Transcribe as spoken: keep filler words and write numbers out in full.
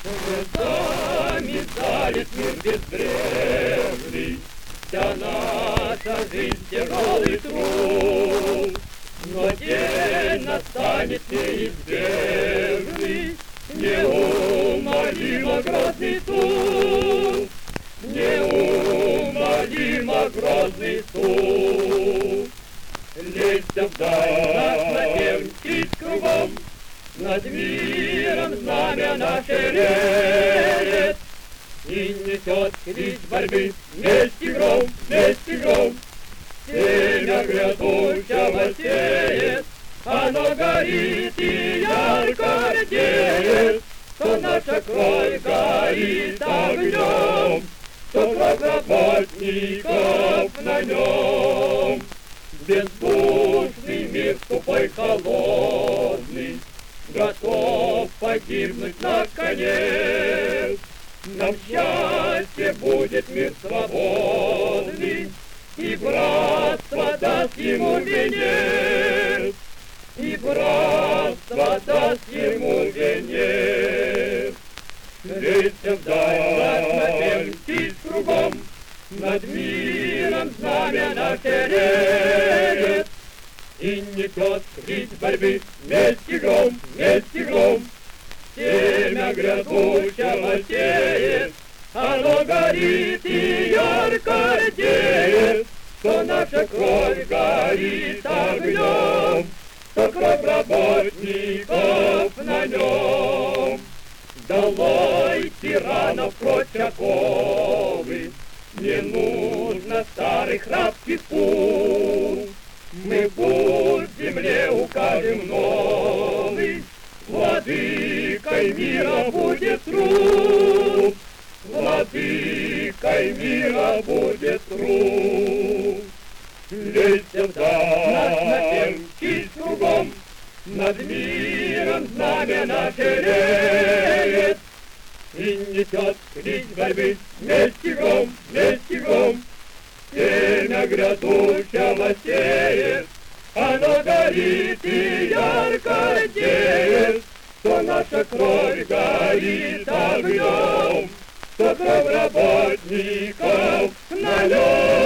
Звездами залит мир безбрежный, вся наша жизнь тяжелый труд. Но день настанет неизбежный, неумолимо грозный суд, неумолимо грозный суд. Лезьте вдаль, наш напевничий кругом, над миром знамя наше реет, и несет крик борьбы вместе гром, вместе гром. Семя грядущего сеет, оно горит и ярко рдеет, что наша кровь горит огнем, что кровь работников на нем. Бездушный мир тупой холодный готов погибнуть наконец. Нам счастье будет мир свободный, и братство даст ему венец, и братство даст ему венец. Лезьте вдаль, наш напевничий кругом, над миром знамя наше реет, и несет крик борьбы вместе гром, вместе гром. Семя грядущего сеет, оно горит и ярко рдеет, что наша кровь горит огнем, что кровь работников на нем. Долой тиранов прочь оковы, не нужно старых рабских пут. Мы путь земле укажем новый, владыкой мира будет труд, владыкой мира будет труд. Лезьте вдаль, наш напевничий кругом, над миром знамя наше реет, и несет крик борьбы вместе гром, вместе гром. Семя грядущего сеет, оно горит и ярко рдеет, что наша кровь горит огнем, что кровь работников на нем.